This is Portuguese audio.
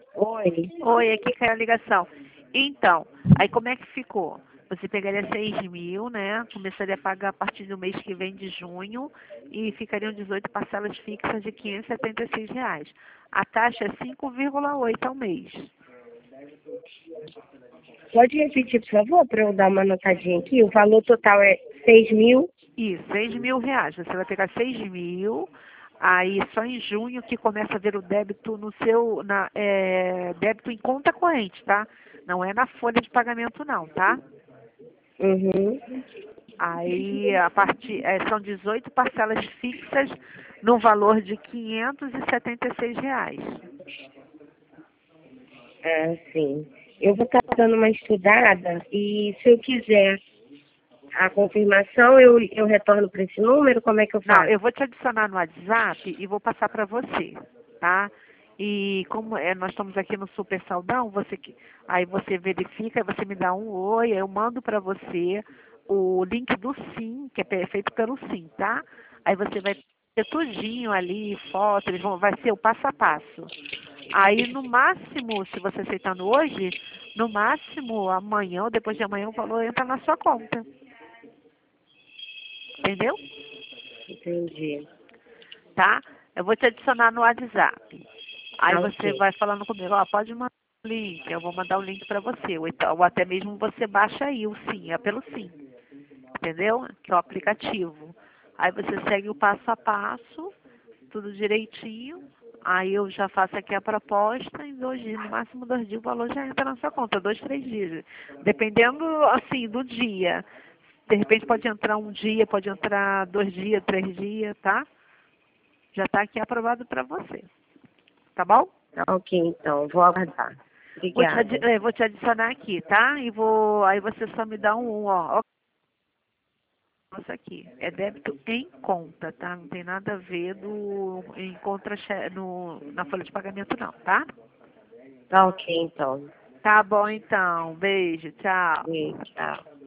Oi. Oi, aqui caiu a ligação. Então, aí como é que ficou? Você pegaria 6.000, né? Começaria a pagar a partir do mês que vem de junho e ficariam 18 parcelas fixas de R$ 576. A taxa é 5,8 ao mês. Pode repetir, por favor, para eu dar uma anotadinha aqui? O valor total é 6.000? Isso, R$ 6.000. Você vai pegar 6.000, aí só em junho que começa a ver o débito no seu, débito em conta corrente, tá? Não é na folha de pagamento não, tá? Uhum. Aí a partir, são 18 parcelas fixas no valor de R$ 576. Ah, sim. Eu vou estar dando uma estudada e se eu quiser a confirmação, eu retorno para esse número? Como é que eu Não, faço? eu vou te adicionar no WhatsApp e vou passar para você, tá? E como nós estamos aqui no Super Saldão, aí você verifica, aí você me dá um oi, eu mando para você o link do Sim, que é feito pelo Sim, tá? Aí você vai ter tudinho ali, foto, vai ser o passo a passo. Aí no máximo, se você aceitando hoje, no máximo amanhã ou depois de amanhã o valor entra na sua conta. Entendeu? Entendi. Tá? Eu vou te adicionar no WhatsApp. Aí Tá você ok. vai falando comigo, ó, pode mandar o link, eu vou mandar o link para você. Ou até mesmo você baixa aí o Sim, é pelo Sim. Entendeu? Que é o aplicativo. Aí você segue o passo a passo, tudo direitinho. Aí eu já faço aqui a proposta, em 2 dias, no máximo 2 dias, o valor já entra na sua conta, 2, 3 dias. Dependendo, assim, do dia. De repente pode entrar um dia, pode entrar 2 dias, 3 dias, tá? Já está aqui aprovado para você. Tá bom? Tá ok, então. Vou aguardar. Obrigada. Vou te adicionar aqui, tá? Aí você só me dá ó. Nossa, aqui. É débito em conta, tá? Não tem nada a ver em contra, na folha de pagamento, não, tá? Tá ok, então. Tá bom, então. Beijo, tchau. E tchau.